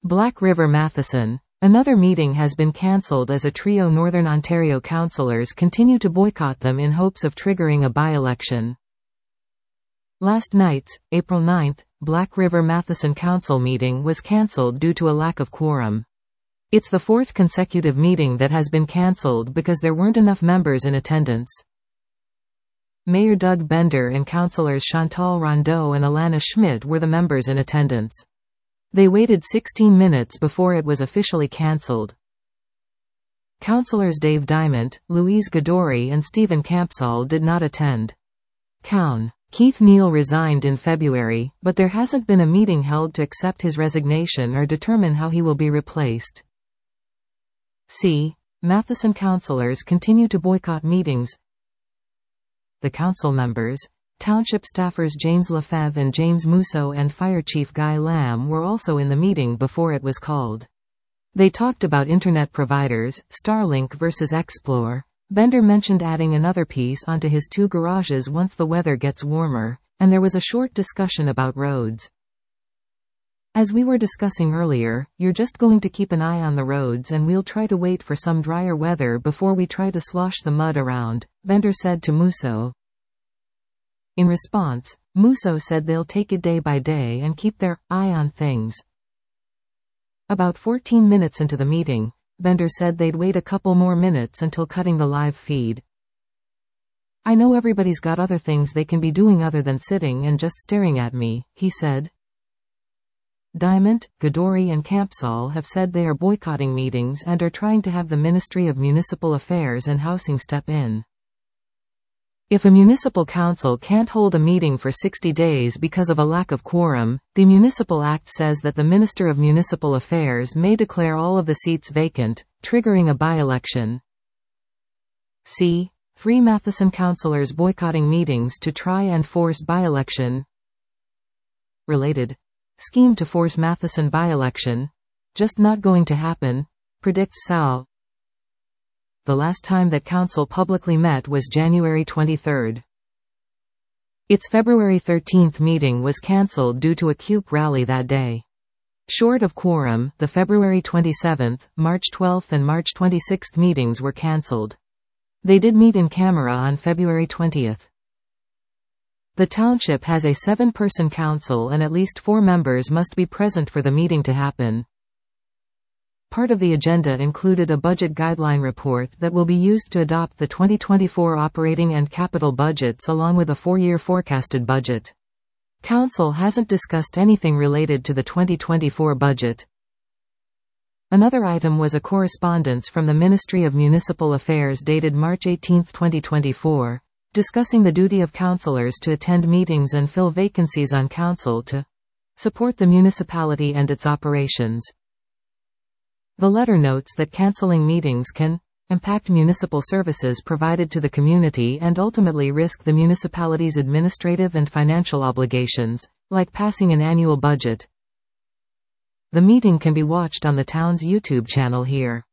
Black River Matheson. Another meeting has been cancelled as a trio Northern Ontario councillors continue to boycott them in hopes of triggering a by-election. Last night's, April 9, Black River Matheson Council meeting was cancelled due to a lack of quorum. It's the fourth consecutive meeting that has been cancelled because there weren't enough members in attendance. Mayor Doug Bender and councillors Chantal Rondeau and Alana Schmidt were the members in attendance. They waited 16 minutes before it was officially cancelled. Councillors Dave Diamond, Louise Gadori and Stephen Campsall did not attend. Keith Neal resigned in February, but there hasn't been a meeting held to accept his resignation or determine how he will be replaced. Matheson councillors continue to boycott meetings. The council members, Township staffers James Lefebvre and James Musso and Fire Chief Guy Lamb were also in the meeting before it was called. They talked about internet providers, Starlink versus Xplore. Bender mentioned adding another piece onto his 2 garages once the weather gets warmer, and there was a short discussion about roads. As we were discussing earlier, you're just going to keep an eye on the roads and we'll try to wait for some drier weather before we try to slosh the mud around, Bender said to Musso. In response, Musso said they'll take it day by day and keep their eye on things. About 14 minutes into the meeting, Bender said they'd wait a couple more minutes until cutting the live feed. I know everybody's got other things they can be doing other than sitting and just staring at me, he said. Diamond, Gadori and Campsall have said they are boycotting meetings and are trying to have the Ministry of Municipal Affairs and Housing step in. If a municipal council can't hold a meeting for 60 days because of a lack of quorum, the Municipal Act says that the Minister of Municipal Affairs may declare all of the seats vacant, triggering a by-election. 3 Matheson councillors boycotting meetings to try and force by-election. Related. Scheme to force Matheson by-election. Just not going to happen, predicts Sao. The last time that council publicly met was January 23. Its February 13 meeting was cancelled due to a CUPE rally that day. Short of quorum, the February 27, March 12 and March 26 meetings were cancelled. They did meet in camera on February 20. The township has a 7-person council and at least 4 members must be present for the meeting to happen. Part of the agenda included a budget guideline report that will be used to adopt the 2024 operating and capital budgets along with a 4-year forecasted budget. Council hasn't discussed anything related to the 2024 budget. Another item was a correspondence from the Ministry of Municipal Affairs dated March 18, 2024, discussing the duty of councillors to attend meetings and fill vacancies on council to support the municipality and its operations. The letter notes that cancelling meetings can impact municipal services provided to the community and ultimately risk the municipality's administrative and financial obligations, like passing an annual budget. The meeting can be watched on the town's YouTube channel here.